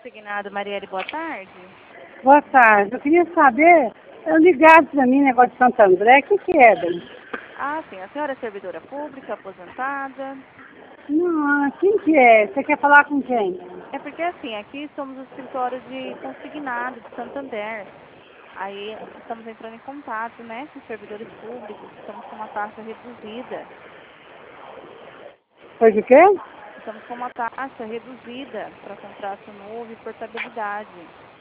Consignado, Marielle, boa tarde. Boa tarde. Eu queria saber, eu ligado para mim, negócio de Santo André, o que é, Dani? Ah, sim, a senhora é servidora pública, aposentada. Não, quem que é? Você quer falar com quem? É porque assim, aqui somos o escritório de consignado de Santander. Aí estamos entrando em contato, né, com servidores públicos, estamos com uma taxa reduzida. Foi de quê? Estamos com uma taxa reduzida para contrato novo e portabilidade.